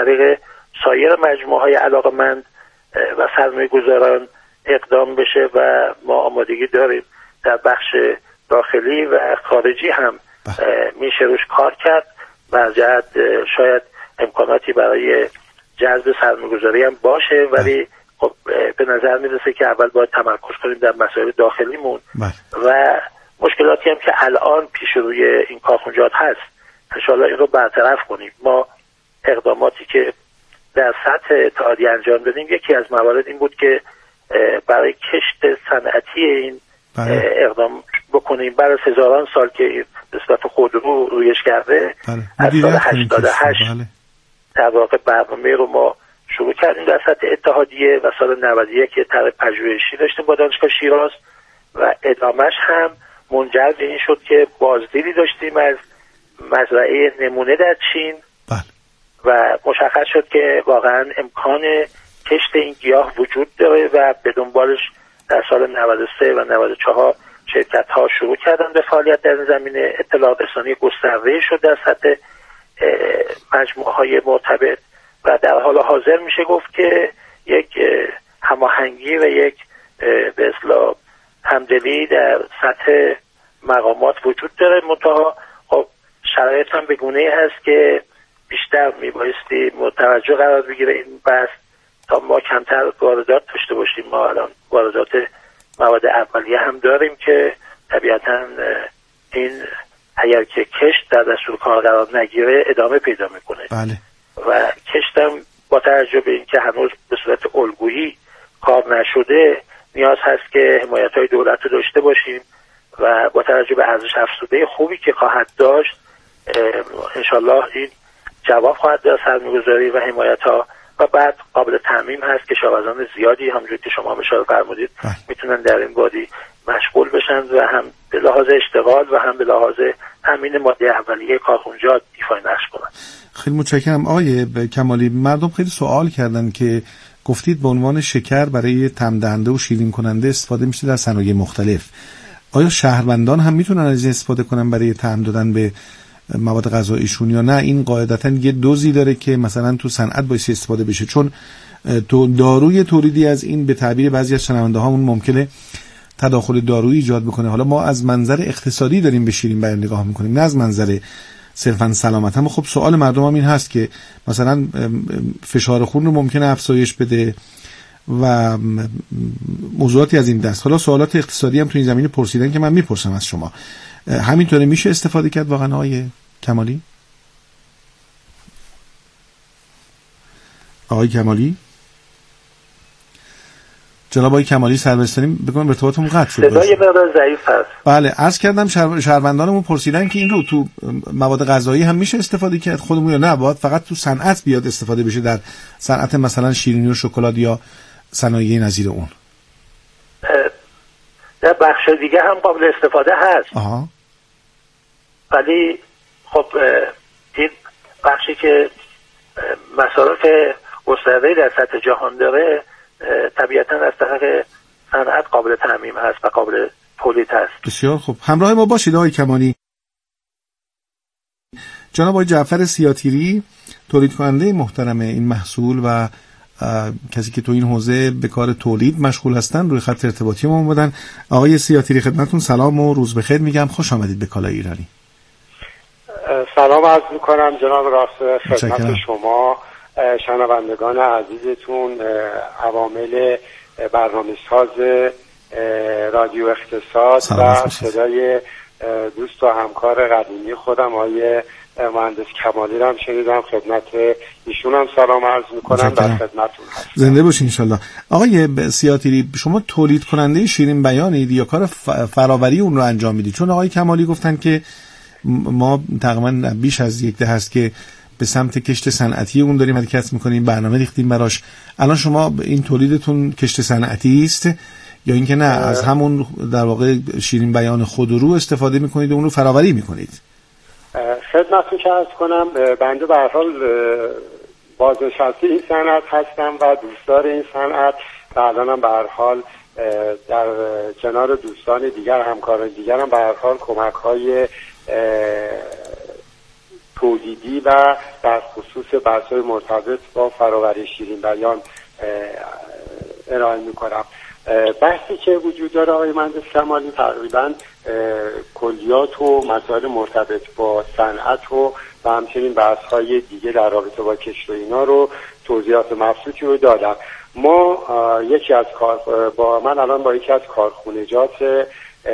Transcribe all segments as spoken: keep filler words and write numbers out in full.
طریق سایر مجموعه‌های علاقه‌مند و سرمایه‌گذاران اقدام بشه و ما آمادگی داریم در بخش داخلی و خارجی هم میشه روش کار کرد و جهت شاید امکاناتی برای جذب سرمایه‌گذاری هم باشه، ولی خب به نظر میرسه که اول باید تمرکز کنیم در مسائل داخلیمون و مشکلاتی هم که الان پیش روی این کارخونجات هست انشاءالله این رو برطرف کنیم. ما اقداماتی که در سطح اتحادیه انجام دادیم، یکی از موارد این بود که برای کشت صنعتی این بله. اقدام بکنیم. بعد از هزاران سال که به صورت خودرو رویش کرده بله. از سال هشتاد و هشت بله. در واقع برنامه رو ما شروع کردیم در سطح اتحادیه و سال نود و یک که طرح پژوهشی داشتیم با دانشگاه شیراز و ادامش هم منجر به این شد که بازدیدی داشتیم از مزرعه نمونه در چین بله. و مشخص شد که واقعا امکان کشت این گیاه وجود داره و به دنبالش در سال نود و سه و نود و چهار شرکت ها شروع کردن به فعالیت در این زمینه. اطلاعات رسانی گسترده شد در سطح مجموعه های مرتبط و در حال حاضر میشه گفت که یک هماهنگی و یک به اصطلاح همدلی در سطح مقامات وجود داره. منتها خب شرایط هم به گونه‌ای هست که بیشتر میبایستی متوجه قرار بگیره این بحث تا ما کمتر واردات داشته باشیم. ما الان واردات مواد اولیه هم داریم که طبیعتاً این اگر که کشت در دستور کار قرار نگیره ادامه پیدا میکنه بله. و کشتم با توجه به اینکه هنوز به صورت الگویی کار نشده نیاز هست که حمایت‌های دولت رو داشته باشیم و با توجه به ارزش افزوده خوبی که خواهد داشت انشالله این جواب خواهد داد سرمایه‌گذاری و حمایت‌ها و بعد قابل تعمیم هست که شاغلان زیادی همونجوری که شما اشاره فرمودید میتونن در این بادی مشغول بشن و هم به لحاظ اشتغال و هم به لحاظ تامین ماده اولیه کارخونجات ایفای نقش کنن. خیلی متشکرم آقای کمالی. مردم خیلی سوال کردن که گفتید به عنوان شکر برای طعم دهنده و شیرین کننده استفاده میشه در صنایع مختلف. آیا شهروندان هم میتونن از این استفاده کنن برای طعم دادن به مواد غذاییشون یا نه این قاعدتاً یه دوزی داره که مثلا تو صنعت باید استفاده بشه؟ چون تو داروی تولیدی از این به تعبیر بعضی از شنونده هامون ممکنه تداخل دارویی ایجاد بکنه. حالا ما از منظر اقتصادی داریم به شیرین بیان نگاه میکنیم نه از منظر صرفاً سلامت. هم خب سوال مردم هم این هست که مثلا فشار خون رو ممکنه افزایش بده و موضوعاتی از این دست. حالا سوالات اقتصادی هم تو این زمینه پرسیدن که من میپرسم از شما، همینطوره میشه استفاده کرد واقعا آقای کمالی؟ آقای کمالی جناب آقای کمالی سروستانی بگم ارتباطمون قطع شد. صدای مقدار ضعیف هست. بله عرض کردم شهر... شهروندانمون پرسیدن که این رو تو مواد غذایی هم میشه استفاده کرد خودمون یا نه باید فقط تو صنعت بیاد استفاده بشه در صنعت مثلا شیرینی و شکلات یا صنایع نظیر اون؟ در بخش دیگه هم قابل استفاده هست. آها. ولی خب این بخشی که مصارف گسترده در سطح جهان داره طبیعتاً از طریق صنعت قابل تعمیم هست و قابل تولید هست. بسیار خوب. همراه ما باشید آقای کمالی. جناب آقای جعفر سیاتیری تولید کننده محترم این محصول و کسی که تو این حوزه به کار تولید مشغول هستن روی خط ارتباطی ما بودن. آقای سیاتیری خدمتتون سلام و روز بخیر میگم. خوش آمدید به کالای ایرانی. سلام عرض میکنم جناب راست خدمت شما شنوندگان عزیزتون، عوامل برنامه ساز رادیو اقتصاد و صدای دوست و همکار قدیمی خودم آقای مهندس کمالی رو هم شنیدم. خدمت ایشون هم سلام عرض میکنم. در خدمتتون هستم. زنده باشین انشالله. آقای سیاتیری شما تولید کننده شیرین بیانید یا کار فراوری اون رو انجام میدید؟ چون آقای کمالی گفتن که ما تقریبا بیش از یک دهه است که به سمت کشت صنعتی اون داریم حرکت میکنیم، برنامه ریختیم براش. الان شما این تولیدتون کشت صنعتی است یا اینکه نه از همون در واقع شیرین بیان خودرو استفاده میکنید و اون رو فراوری میکنید؟ خدمتتون که عرض کنم بنده به هر حال بازنشسته این صنعت هستم و دوستدار این صنعت و الانم به هر حال در کنار دوستان دیگر همکاران دیگر هم به هر حال کمک‌های تولیدی و در خصوص بحث‌های مرتبط با فراوری شیرین بیان ارائه میکنم. بحثی که وجود داره آقای مهندس کمالی تقریبا کلیات و مسائل مرتبط با صنعت و و همچنین بحث‌های دیگه در رابطه با کشت و اینا رو توضیحات مبسوطی رو دادم. ما یکی از کار با من الان با یکی از کارخونجات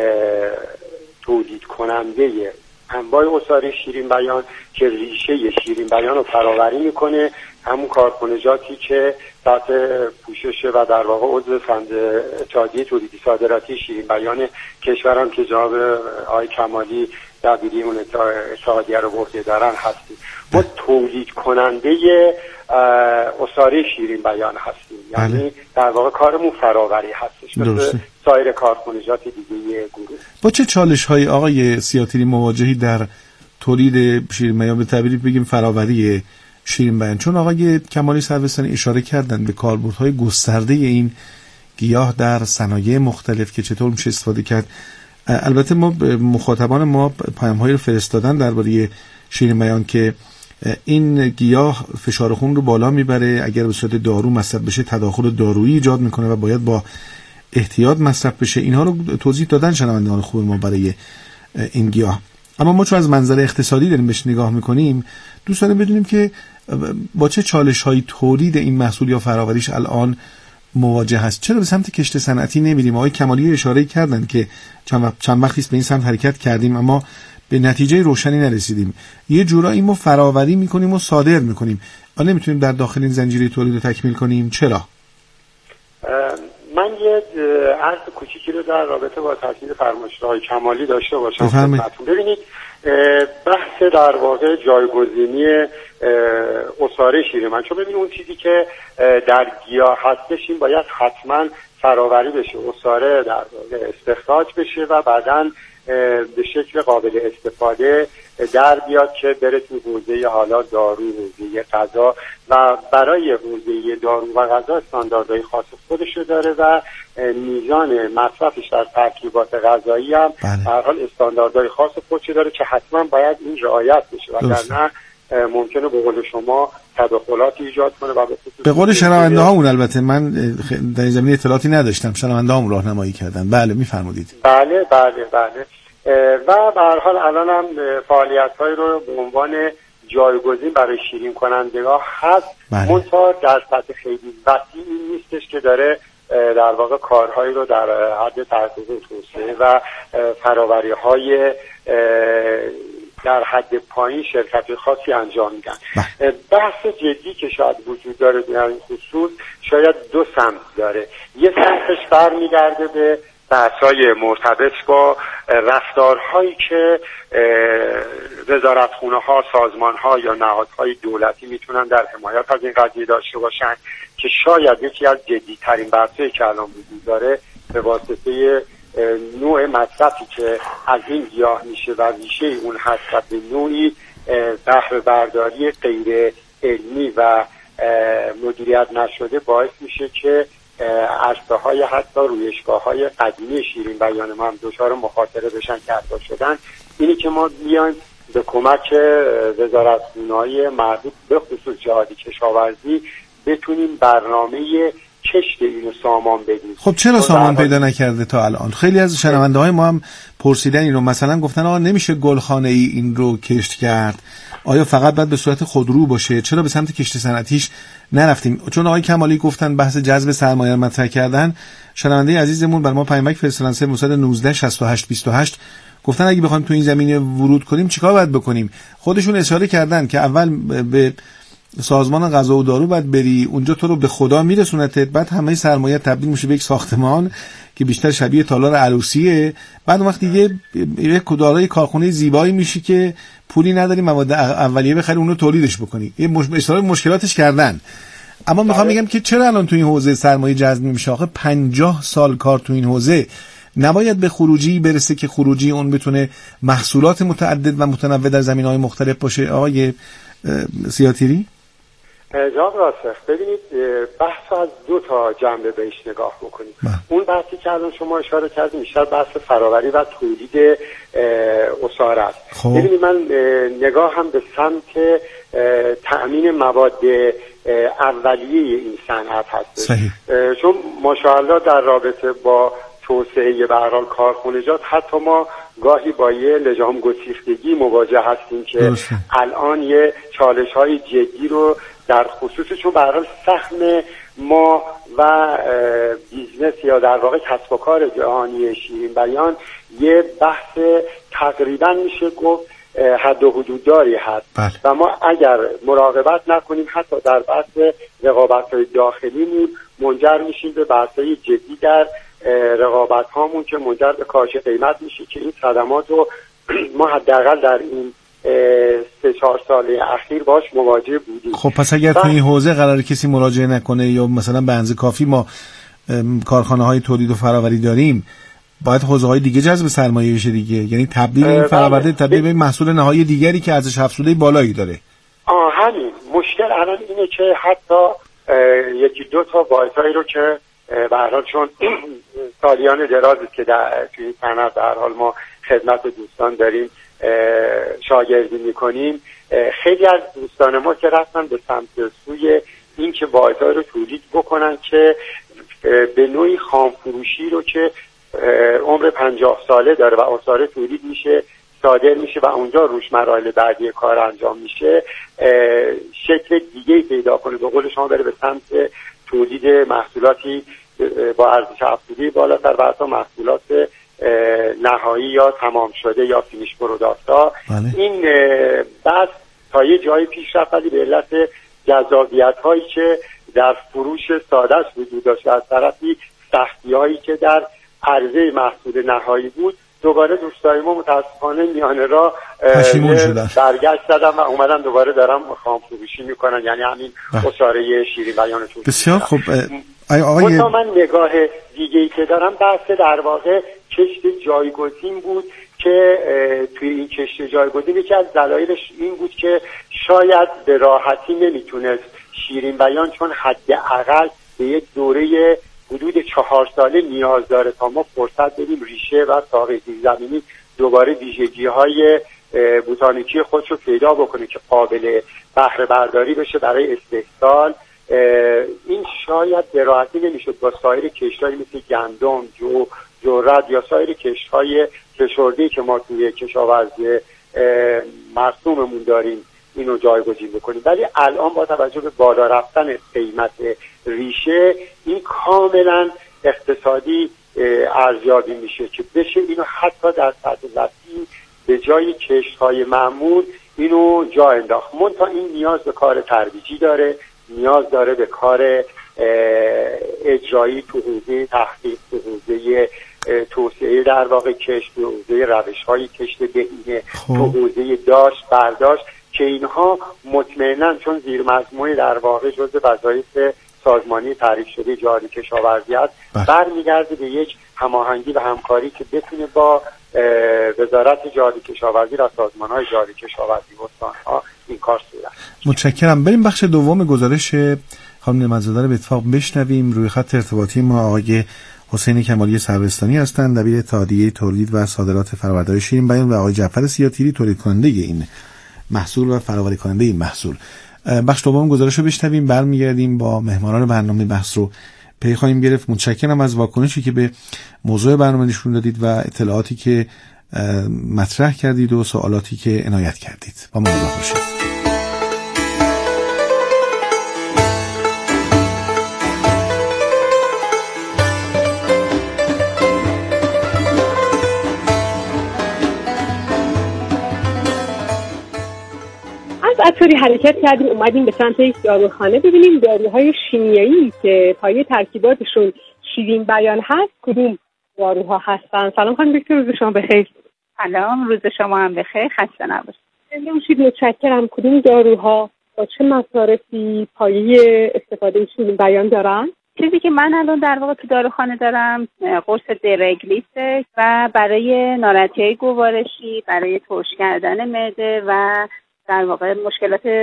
تولید کننده انواع عصاره شیرین بیان که ریشه شیرین بیان رو فراوری میکنه، همون کارخونجاتی که تحت پوشش و در واقع عضو اتحادیه تولیدی صادراتی شیرین بیان کشورم که جناب آقای کمالی دبیری اون اتحادیه رو به عهده دارن هستیم. ما تولید کننده عصاره شیرین بیان هستیم، یعنی در واقع کارمون فراوری هستش مثل سایر کارخونجات دیگه گروه. با چه چالش های آقای سیاتیری مواجهی در تولید شیرین بیان، به تعبیری بگیم فراوری شیرین بیان؟ چون آقای کمالی سروستانی اشاره کردن به کاربردهای گسترده این گیاه در صنایع مختلف که چطور میشه استفاده کرد. البته ما مخاطبان ما پیام‌هایی رو فرستادن درباره شیرین بیان که این گیاه فشار خون رو بالا میبره، اگر به صورت دارو مصرف بشه تداخل دارویی ایجاد میکنه و باید با احتیاط مصرف بشه. اینها رو توضیح دادن شنوندگان خوب ما برای این گیاه. اما ما چون از منظر اقتصادی داریم بهش نگاه میکنیم، دوست داریم بدونیم که با چه چالش‌های تولید این محصول یا فراوریش الان مواجه هست. چرا به سمت کشت صنعتی نمیریم؟ آقای کمالی اشاره کردن که چند وقتی به این سمت حرکت کردیم اما به نتیجه روشنی نرسیدیم. یه جورایی ما فراوری میکنیم و صادر میکنیم، آیا نمیتونیم در داخل این زنجیره تولید رو تکمیل کنیم؟ چرا؟ من یه عرض کوچیکی رو در رابطه با تاکید فرمایشات آقای کمالی داشته باشم خدمتتون. ببینید بحث در واقع جایگزینی عصاره شیرین بیان، چون ببینید اون چیزی که در گیاه هستش این باید حتما فراوری بشه، عصاره در واقع استخراج بشه و بعداً به شکل قابل استفاده در بیاد که بره تو حوزه حالا دارو، حوزه غذا و برای حوزه دارو و غذا استانداردهای خاص خودش داره و میزان مصرفش در ترکیبات غذایی هم به هر حال استانداردهای خاص خودش داره که حتما باید این رعایت بشه وگرنه ممکنه به قول شما تداخلات ایجاد کنه و به قول شنونده هامون، البته من در زمین اطلاعاتی نداشتم، شنونده هامون راهنمایی کردن. بله میفرمودید. بله بله بله و به هر حال الان هم فعالیت‌هایی رو به عنوان جایگزین برای شیرین کنندگان هست، منتها در سطح خیلی وسیعی نیستش که داره در واقع کارهایی رو در حد تحقیق توسعه و فراوری‌های در حد پایین شرکت خاصی انجام میدن. بحث جدی که شاید وجود داره در این خصوص شاید دو سمت داره. یه سمتش برمیگرده به بحث‌های مرتبط با رفتارهایی که وزارتخونه‌ها، سازمان‌ها یا نهادهای دولتی میتونن در حمایت از این قضیه داشته باشن که شاید یکی از جدی‌ترین بحث‌هایی که الان وجود داره به واسطه نوع مصرفی که از این گیاه میشه و ریشه اون هست و به نوعی بهره برداری غیر علمی و مدیریت نشده باعث میشه که عرصه های حتی رویشگاه های قدیمی شیرین بیان ما هم دچار مخاطره بشن که حتی شدن. اینی که ما بیایم به کمک وزارتخونه‌های مربوط به خصوص جهادی کشاورزی بتونیم برنامه کشت اینو سامان بدیم. خب چرا سامان پیدا نکرده تا الان؟ خیلی از شنونده های ما هم پرسیدن اینو، مثلا گفتن آقا نمیشه گلخانه ای این رو کشت کرد، آیا فقط باید به صورت خودرو باشه؟ چرا به سمت کشت صنعتیش نرفتیم؟ چون آقای کمالی گفتن بحث جذب سرمایه مطرح کردن. شنونده عزیزمون بر ما پیامک فرستادن سه موصد نوزده شصت و هشت بیست و هشت گفتن اگه بخوایم تو این زمینه ورود کنیم چیکار باید بکنیم؟ خودشون اشاره کردن که اول به سازمان غذا و دارو باید بری، اونجا تو رو به خدا میرسونتت، بعد همه سرمایه تبدیل میشه به یک ساختمان که بیشتر شبیه تالار عروسیه، بعد اون وقت دیگه یک دارای کارخونه زیبایی میشی که پولی نداری مواد اولیه بخری اونو تولیدش بکنی. یه مش... مشکلاتش کردن. اما میخوام بگم که چرا الان تو این حوزه سرمایه جذب نمیشه؟ آخه پنجاه سال کار تو این حوزه نباید به خروجی برسه که خروجی اون بتونه محصولات متعدد و متنوع در زمینه‌های مختلف باشه؟ آقای سیاتیری جناب راسخ، ببینید بحث از دو تا جنبه بهش نگاه بکنید. اون بحثی که الان شما اشاره کردید بیشتر بحث فراوری و تولید اسارت. ببینید من نگاه هم به سمت تأمین مواد اولیه این صنعت هست. چون ماشاءالله در رابطه با توسعه به هر حال کارخانجات حتی ما گاهی با یه لجام گسیختگی مواجه هستیم که درسته. الان یه چالش های جدی رو در خصوص چون به هر حال سهم ما و بیزنس یا در واقع کسب و کار جهانی شیرین بیان یه بحث تقریبا میشه گفت حد و حدود داری هست بله. و ما اگر مراقبت نکنیم حتی در بحث رقابت‌های داخلیمون منجر میشیم به بحث‌های جدی در رقابت هامون که منجر به کاهش قیمت میشه که این صدمات رو ما حداقل در این سه چهار سال اخیر باش مواجه بودیم. خب پس اگر تو این حوزه قرار کسی مراجعه نکنه یا مثلا به اندازه کافی ما کارخانه های تولید و فراوری داریم باید حوزه های دیگه جذب سرمایه بشه دیگه، یعنی تبدیل این فراورده تبدیل به محصول نهایی دیگری که ارزش افزوده بالایی داره. آه همین مشکل الان اینه که حتی یکی دو تا واحدهایی رو که به هر حال چون سالیان درازی که در توی این صنعت به هر حال ما خدمت دوستان داریم شاگردی میکنیم، خیلی از دوستان ما که رفتن به سمت سوی این که واحدها رو تولید بکنن که به نوعی خامفروشی رو که عمر پنجاه ساله داره و آثار تولید میشه صادر میشه و اونجا روش مراحل بعدی کار انجام میشه شکل دیگه پیدا کنه، به قول شما بره به سمت تولید محصولاتی با ارزش افزوده بالاتر و حتی محصولات نهایی یا تمام شده یا فینیش پروداکت‌ها. این بس تا یه جایی پیش رفت ولی به علت جذابیت‌هایی که در فروش ساده‌اش وجود داشت از طرفی سختی‌هایی که در عرضه محصول نهایی بود دوباره دوستای ما متاسفانه میانه را برگشت زدن و اومدن دوباره دارن خام فروشی میکنن، یعنی همین اساره شیرین بیانتون. بسیار خوب. آقای من نگاه دیگه‌ای که دارم بحث در واقع کشت جایگزین بود که توی این کشت جایگزین یکی از دلایلش این بود که شاید به راحتی نمیتونست شیرین بیان چون حداقل به یک دوره حدود چهار ساله نیاز داره تا ما فرصت بدیم ریشه و ساقه زیرزمینی دوباره ویژگی‌های بوتانیکی خودش رو پیدا بکنه که قابل بهره برداری بشه برای استحصال. این شاید به راحتی نمیشد با سایر کشت‌های مثل گندم، جو، ذرت یا سایر کشت‌های کشاورزی که ما توی کشاورزی مرسوممون داریم اینو جایگزین بکنیم، ولی الان با توجه به بالا رفتن قیمت ریشه این کاملا اقتصادی ارزیابی میشه که بشه اینو حتی در سطح وسیع به جای کشت‌های معمول اینو جا انداخت. منتها این نیاز به کار ترویجی داره، نیاز داره به کار اجرایی تو حوزه تحقیق، تو حوزه توسعه در واقع کشت، تو حوزه روش‌های کشت بهینه، تو حوزه داشت برداشت که اینها مطمئناً چون زیر مجموعه در واقع جزء وظایف سازمانی تعریف شده جاری کشاورزی است برمیگرده به یک هماهنگی و همکاری که بتونه با وزارت جاری کشاورزی و سازمان‌های جاری کشاورزی و استان‌ها این کار صورت. متشکرم. بریم بخش دوم گزارش خانم نعمت‌زاده رو به اتفاق بشنویم. روی خط ارتباطی ما آقای حسین کمالی سروستانی هستند، دبیر اتحادیه تولید و صادرات فرآوردهای شیرین بیان، و آقای جعفر سیاتیری تولید کننده این محصول و فراوری کننده این محصول. بخش دوم گزارش رو بشنویم، برمیگردیم با مهمانان برنامه بحث رو پی خواهیم گرفت. متشکرم از واکنشی که به موضوع برنامه نشون دادید و اطلاعاتی که مطرح کردید و سوالاتی که عنایت کردید. با ما همراه باشید. از طوری حرکت کردیم اومدیم به سمت یک داروخانه ببینیم داروهای شیمیایی که پایه ترکیباتشون شیرین بیان هست کدوم داروها هستن. سلام خانم دکتر، روز شما بخیر. سلام، روز شما هم بخیر، خسته نباشید. ببینید متشکرم. کدوم داروها با چه مصارفی پایه استفاده شیرین بیان دارن؟ چیزی که من الان در واقع تو داروخانه دارم قرص درگلیسه و برای ناراحتی‌های گوارشی، برای ترش کردن معده و در واقع مشکلات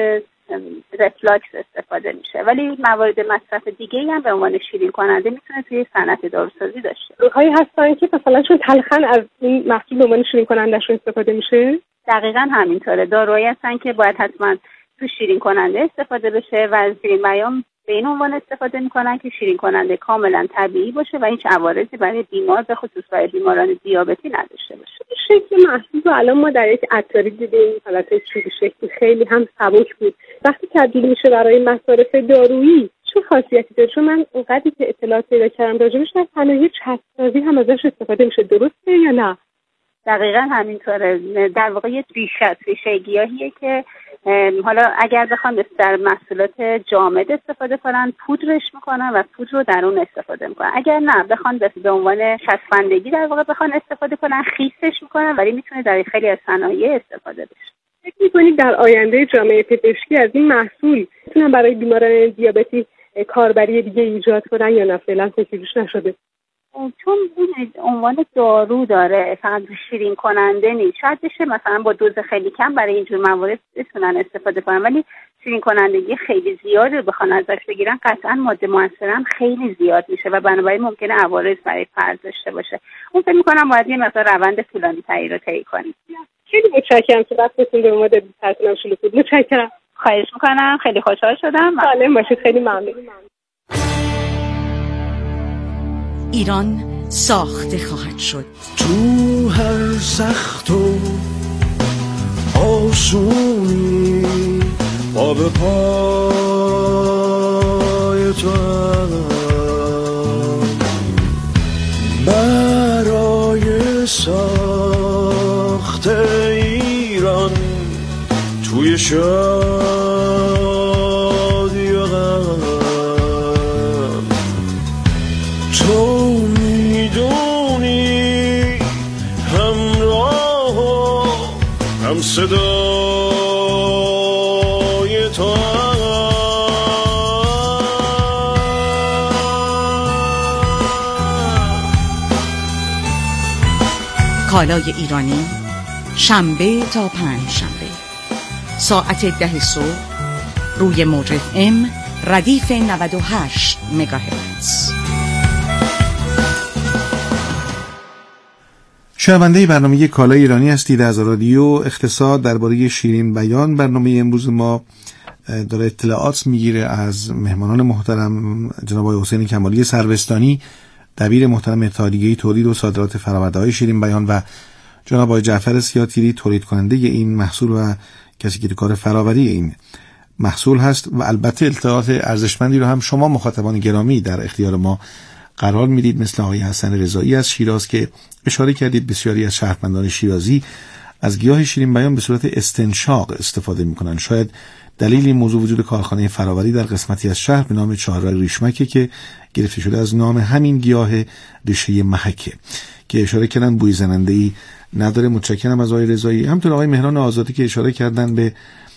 رفلاکس استفاده میشه، ولی موارد مصرف دیگه هم به عنوان شیرین کننده میتونه توی صنعت داروسازی داشته. داروهایی هستن که مثلا چون تلخن از این محصول به عنوان شیرین کنندهشون استفاده میشه؟ دقیقاً همینطوره. داروهایی هستن که باید حتما تو شیرین کننده استفاده بشه و از شیرین بیان به این عنوان استفاده میکنن که شیرین کننده کاملا طبیعی باشه و هیچ عوارضی برای بیمار به خصوص برای بیماران دیابتی نداشته باشه. شکل محصول رو الان ما در یک عطاری دیدیم، حالت چوبی شکلی خیلی هم سبک بود. وقتی تبدیل میشه برای مصارف دارویی چه خاصیتی داره؟ چون من اونقدری که اطلاعات پیدا کردم راجبش در صنایع چسبسازی هم ازش استفاده میشه، درسته یا نه؟ دقیقاً همینطوره. در واقع یه ریشه ریشه گیاهیه که حالا اگر بخوان در محصولات جامد استفاده کنن پودرش میکنن و پودر رو در اون استفاده میکنن. اگر نه بخوان به عنوان چسبندگی در واقع بخوان استفاده کنن خیسش میکنن، ولی میتونه در خیلی از صنایع استفاده بشه. فکر میکنید در آینده جامعه پزشکی از این محصول میتونن برای بیماران دیابتی کاربری دیگه ایجاد کنن یا نه فعلا فکرش نشده؟ چون این عنوان دارو داره، فقط شیرین کننده نیست. شاید بشه مثلا با دوز خیلی کم برای اینجور موارد بتونن استفاده کنن، ولی شیرین کنندگی خیلی زیاد رو بخوان ازش بگیرن قطعا ماده مؤثر هم خیلی زیاد میشه و بنابراین ممکنه عوارض برای فرد داشته باشه. اون فکر میکنم باید یه مثلا روند طولانی تری رو طی کنیم. خیلی متشکرم که وقتتون به ما دادید. ترتیبم شلوغ بود. متشکرم. خواهش میکنم. خیلی خوشحال شدم. سالم باشید. خیلی ممنون. ایران ساخته خواهد شد. تو هر سخت و آسونی با به پای تو برای ساخت ایران توی شادی و غم تو میدونی همراه و هم صدای تو کالای ایرانی شنبه تا پنج شنبه ساعت ده صبح روی موج اف ام ردیف نود و هشت مگاهرتز. شنونده برنامه کالای ایرانی هستید از رادیو اقتصاد. درباره شیرین بیان برنامه امروز ما داره اطلاعات میگیره از مهمانان محترم جناب آقای حسین کمالی سروستانی، دبیر محترم اتحادیه تولید و صادرات فرآورده‌های شیرین بیان، و جناب آقای جعفر سیاتیری تولید کننده این محصول و کسی که کار فراوری این محصول هست. و البته اطلاعات ارزشمندی رو هم شما مخاطبان گرامی در اختیار ما قرار میدید، مثل آقای حسن رضایی از شیراز که اشاره کردید بسیاری از شهروندان شیرازی از گیاه شیرین بیان به صورت استنشاق استفاده میکنن. شاید دلیل این موضوع وجود کارخانه فراوری در قسمتی از شهر به نام چهارراه ریشمکه که گرفته شده از نام همین گیاه ریشه محکه که اشاره کردن بوی زننده‌ای نداره. متشکرم از آقای رضایی. همونطور آقای مهران آزادی که اشاره کردن به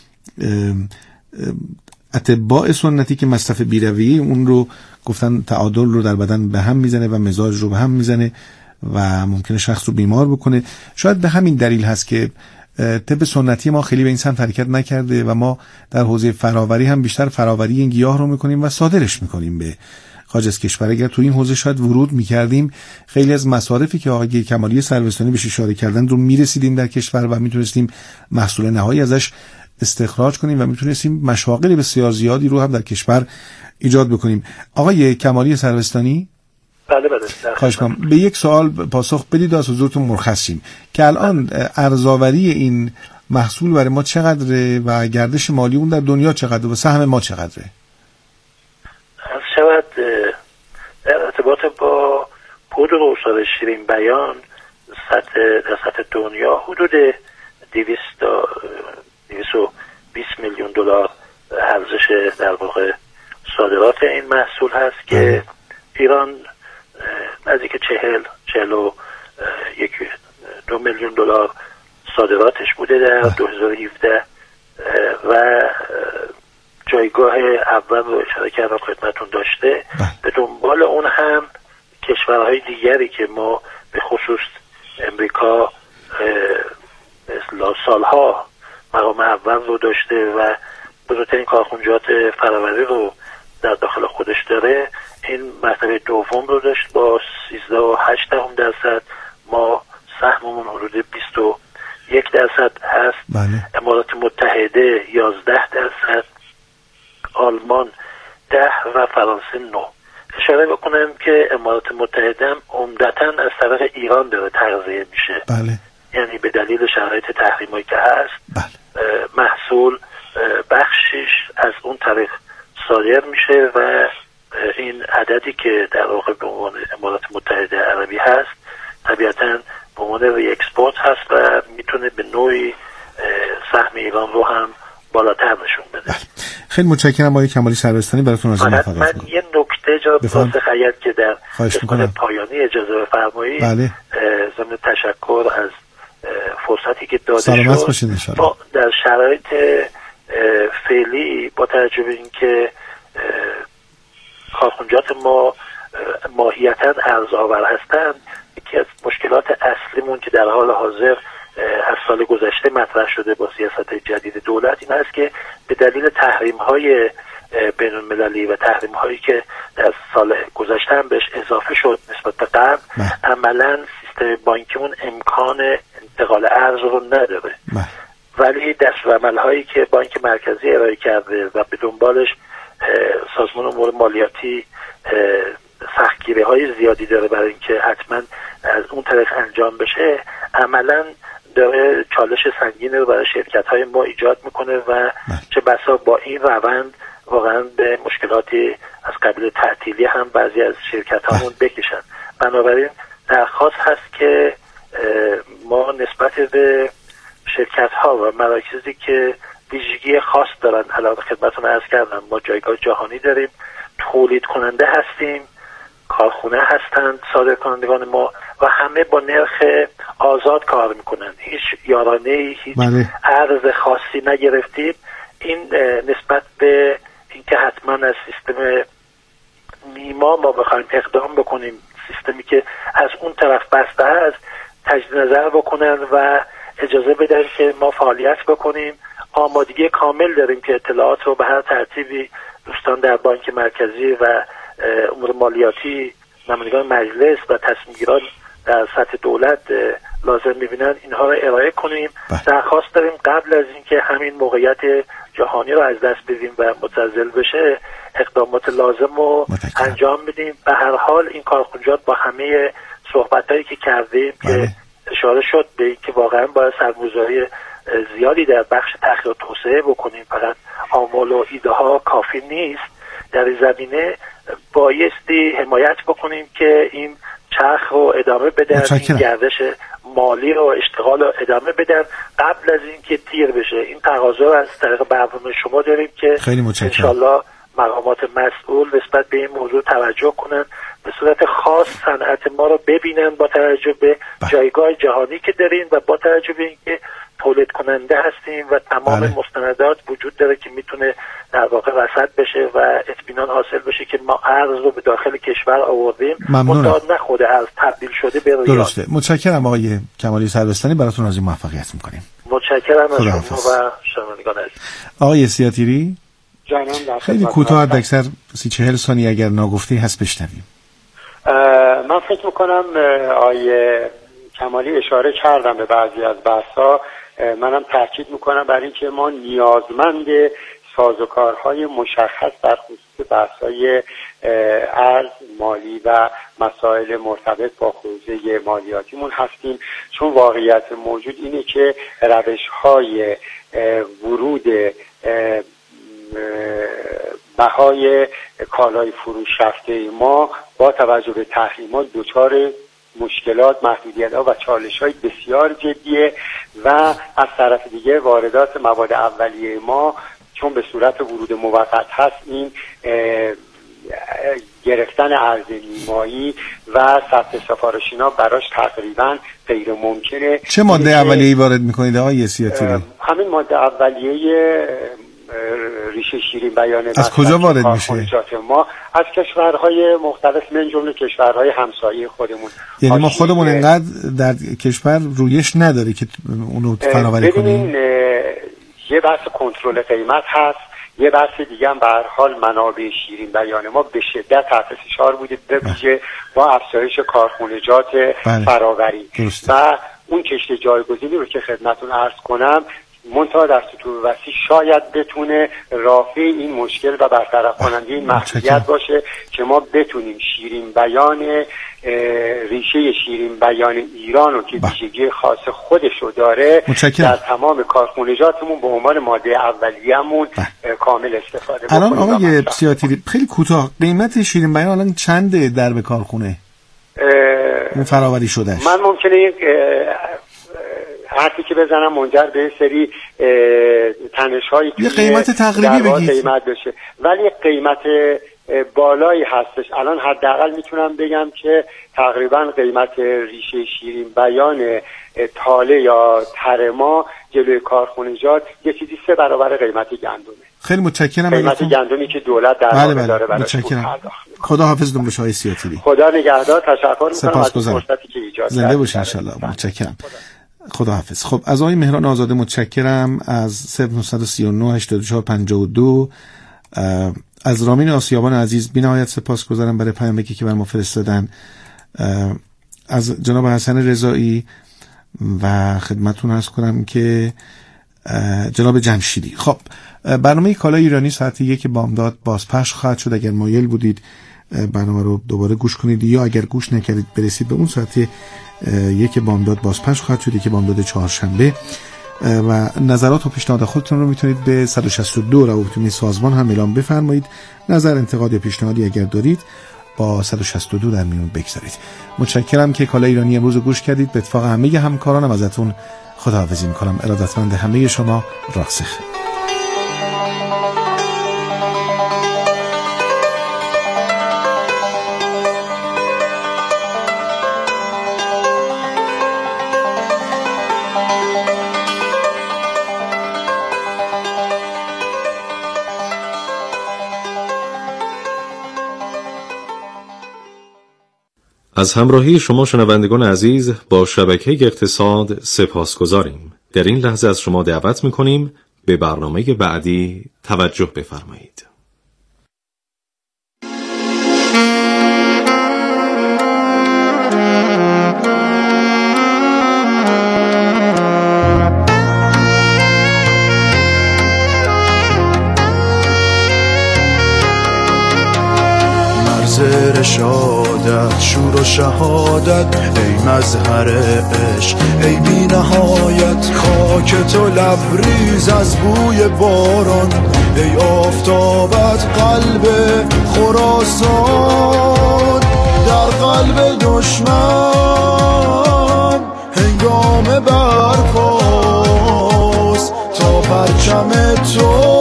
اتباع سنتی که مصرف بیرویه اون رو گفتن تعادل رو در بدن به هم میزنه و مزاج رو به هم میزنه و ممکنه شخص رو بیمار بکنه. شاید به همین دلیل هست که طب سنتی ما خیلی به این سمت حرکت نکرده و ما در حوزه فراوری هم بیشتر فراوری این گیاه رو میکنیم و صادرش میکنیم به خارج از کشور. اگر تو این حوزه شاید ورود میکردیم خیلی از مصارفی که آقای کمالی سروستانی بهش اشاره کردن رو میرسیدیم در کشور و میتونستیم محصول نهایی ازش استخراج کنیم و میتونستیم مشاغل بسیار زیادی رو هم در کشور ایجاد بکنیم. آقای کمالی سروستانی، بله بله خواهش کنم به یک سوال پاسخ بدید از حضورتون مرخصیم که الان ارزآوری این محصول برای ما چقدره و گردش مالی اون در دنیا چقدره و سهم ما چقدره؟ از شود در ارتباط با پودر و عصاره شیرین بیان سطح در سطح دنیا حدود دویست تا دویست و بیست میلیون دلار ارزش در واقع صادرات این محصول هست که ایران نزدیک چهل چهل و یک دو میلیون دلار صادراتش بوده در دو هزار و هفده و جایگاه اول رو اشاره کردم خدمتون داشته. به دنبال اون هم کشورهای دیگری که ما به خصوص امریکا سالها مقام اول رو داشته و بزرگترین کارخونجات فرآوری رو در داخل خودش داره، این مرتبه دوم رو داشت با سیزده و هشت دهم درصد. ما سهممون حدود بیست و یک درصد هست. بله. امارات متحده یازده درصد، آلمان ده و فرانسه نه. اشاره بکنم که امارات متحده هم عمدتاً از طریق ایران داره تغذیه میشه. بله. یعنی به دلیل شرایط تحریمایی که هست، بله. محصول بخشش از اون طریق صادر میشه و این عددی که در واقع به عنوان امارات متحده عربی هست طبیعتاً به عنوان ری اکسپورت هست و میتونه به نوعی سهم ایران رو هم بالاتر نشون بده. بله. خیلی متشکرم آقای کمالی سروستانی براتون از این من یه نکته جا واسه خیاط که در قسمت پایانی اجازه بفرمایید، بله. ضمن تشکر از فرصتی که داده سلامت شد باشید انشاءالله. در شرایط فعلی با توجه به اینکه کارخونجات ما ماهیتاً ارزآور هستند، یکی از مشکلات اصلیمون که در حال حاضر از سال گذشته مطرح شده با سیاست جدید دولت این است که به دلیل تحریم‌های بین المللی و تحریم‌هایی که در سال گذشته هم بهش اضافه شد نسبت به قبل، عملاً سیستم بانکیمون امکان انتقال ارز رو نداره. مه. ولی دستورالعمل‌هایی که بانک مرکزی ارائه کرده و به دنبالش سازمان امور مالیاتی سختگیری‌های زیادی داره برای اینکه حتما از اون طریق انجام بشه، عملاً داره چالش سنگینی رو برای شرکت‌های ما ایجاد میکنه و چه بسا با این روند واقعا به مشکلاتی از قبیل تعطیلی هم بعضی از شرکت‌هامون بکشن. بنابراین درخواست هست که ما نسبت به شرکت‌ها و مراکزی که ویژگی خاص دارن، الان خدمتتون عرض کردم ما جایگاه جهانی داریم، تولید کننده هستیم، کارخونه هستند صادر کنندگان ما و همه با نرخ آزاد کار میکنن، هیچ یارانه هیچ بله. ارز خاصی نگرفتیم. این نسبت به اینکه حتما از سیستم نیما ما بخوایم اقدام بکنیم، سیستمی که از اون طرف بسته است، تجدید نظر بکنن و اجازه بدن که ما فعالیت بکنیم. آمادگی کامل داریم که اطلاعات رو به هر ترتیبی دوستان در بانک مرکزی و امور مالیاتی، نمایندگان مجلس و تصمیمگیران در سطح دولت لازم می‌بینن اینها رو ارائه کنیم. درخواست داریم قبل از اینکه همین موقعیت جهانی رو از دست بدیم و متزلزل بشه اقدامات لازم رو انجام بدیم. به هر حال این کارخونجات با همه صحبتایی که کردیم بله. که اشاره شد به اینکه واقعا باید سرمایه‌گذاری زیادی در بخش تحقیق و توسعه بکنیم، فقط آمال و ایده ها کافی نیست. در این زمینه بایستی حمایت بکنیم که این چرخ رو ادامه بدن، این گردش مالی رو اشتغال رو ادامه بدن قبل از اینکه تیر بشه. این تقاضا رو از طریق برنامه شما داریم که انشالله مقامات مسئول نسبت به این موضوع توجه کنن، به صورت خاص صنعت ما رو ببینن با توجه به جایگاه جهانی که داریم و با توجه به اینکه تولید کننده هستیم و تمام بله. مستندات وجود داره که میتونه در واقع رصد بشه و اطمینان حاصل بشه که ما ارز رو به داخل کشور آوردیم، ممنونم. نه خود ارز تبدیل شده به ریال. درسته. متشکرم آقای کمالی سروستانی، براتون از این موفقیت میکنیم. متشکرم از شما و شنوندگان عزیز. آقای سیاتیری جانم خیلی کوتاه اکثر سی چهل ثانیه اگر ناگفته هست بشنویم. من فکر میکنم آیه کمالی اشاره کردم به بعضی از بحث‌ها، منم تاکید میکنم برای اینکه ما نیازمند سازوکارهای مشخص در خصوص بحث‌های ارز مالی و مسائل مرتبط با حوزه مالیاتیمون هستیم، چون واقعیت موجود اینه که روش‌های ورود بهای کالای فروش رفته ما با توجه به تحریمات دچار مشکلات، محدودیت‌ها و چالش‌های بسیار جدیه و از طرف دیگه واردات مواد اولیه ما چون به صورت ورود موقت هست، این گرفتن ارز نیمایی و ثبت سفارشینا براش تقریبا غیر ممکنه. چه ماده اولیه‌ای وارد می‌کنید آقای سیاتیری؟ همین ماده اولیه ریشه شیرین بیان از کجا وارد میشه؟ ما از کشورهای مختلف من جمله کشورهای همسایه خودمون. یعنی ما خودمون انقدر در کشور رویش نداره که اونو فراوری کنیم. یه بحث کنترل قیمت هست، یه بحث دیگه هم به هر حال منابع شیرین بیان ما به شدت تحت فشار بوده، به ویژه با افزایش کارخونجات فراوری و اون کشت جایگزینی رو که خدمتتون عرض کنم، منتها در سطوح وسیع شاید بتونه رافع این مشکل و برطرف کننده این محدودیت باشه که ما بتونیم شیرین بیان ریشه شیرین بیان ایران رو که ویژگی خاص خودش رو داره در تمام کارخونجاتمون به عنوان ماده اولیه‌مون کامل استفاده بکنیم. الان آقای سیاتیری خیلی کوتاه قیمت شیرین بیان الان چنده در به کارخونه؟ اون فراوری شدهش. من ممکنه یک حرفی که بزنم منجر به سری تنش‌هایی توی قیمت تقریبی بگید قیمت بشه، ولی قیمت بالایی هستش. الان حداقل میتونم بگم که تقریبا قیمت ریشه شیرین بیان تاله یا ترما جلوی کارخونجات یه چیزی سه برابر قیمت گندمه. خیلی متشکرم. قیمت گندمی که دولت در بله بله. داره براش متشکرم. خدا حافظ دمش های سیاتیری. خدا نگهدار. تشکر می‌کنم از فرصتی که ایجاد کردید. زنده باشین ان شاء الله. متشکرم. خدا حافظ. خب از آقای مهران آزاده متشکرم، از صفر نه سه نه هشتاد و چهار پنجاه و دو. از رامین آسیابان عزیز بی‌نهایت سپاسگزارم برای پیامکی که برام فرستادن. از جناب حسن رضایی و خدمتتون عرض کنم که جناب جمشیدی. خب برنامه کالای ایرانی ساعت یک بامداد بازپخش خواهد شد. اگر مایل بودید برنامه رو دوباره گوش کنید یا اگر گوش نکردید برسید به اون ساعت یک بامداد بازپخش خواهد شد، یک بامداد چهارشنبه. و نظرات و پیشنهاد خودتون رو میتونید به صد و شصت و دو روابط سازمان هم اعلام بفرمایید. نظر، انتقاد یا پیشنهادی اگر دارید با صد و شصت و دو در میون بگذارید. متشکرم که کالای ایرانی امروز گوش کردید. به اتفاق همه همکارانم ازتون خداحافظی میکنم. ارادتمند همه شما، راسخ. از همراهی شما شنوندگان عزیز با شبکه اقتصاد سپاسگزاریم. در این لحظه از شما دعوت می‌کنیم به برنامه بعدی توجه بفرمایید. رشادت، شور و شهادت، ای مظهر عشق، ای بی نهایت. خاک تو لبریز از بوی باران، ای آفتابت قلب خراسان. در قلب دشمن هنگام برپاست، تا پرچم تو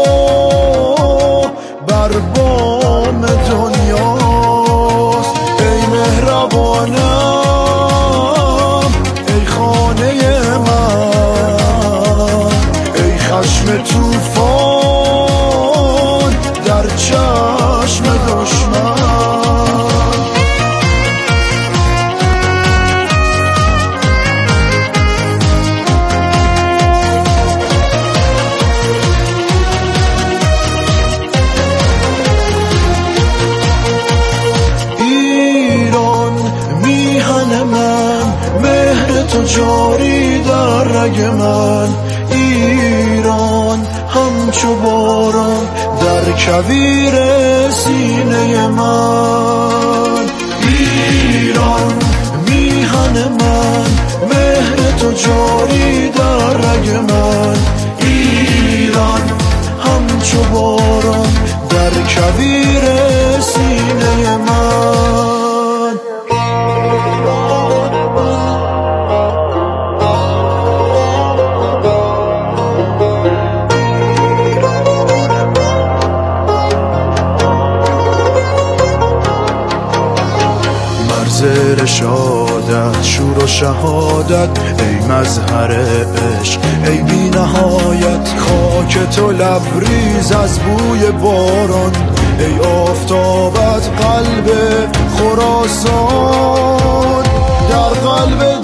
بر بام دنیا. ای خانه من، ای خشم توفان در چشم دشمن. جاری در رگ من، ایران همچو باران در کویر سینه من. ایران میهن من، مهر تو جاری در رگ من، ایران همچو باران در کویر سینه من. رشادت، شور و شهادت، ای مظهر عشق، ای بی نهایت. خاک تو لبریز از بوی باران، ای آفتابت قلب خراسان. در قلب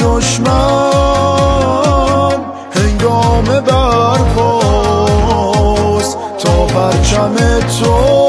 دشمن هنگام برپاست، تا پرچم پرچم تو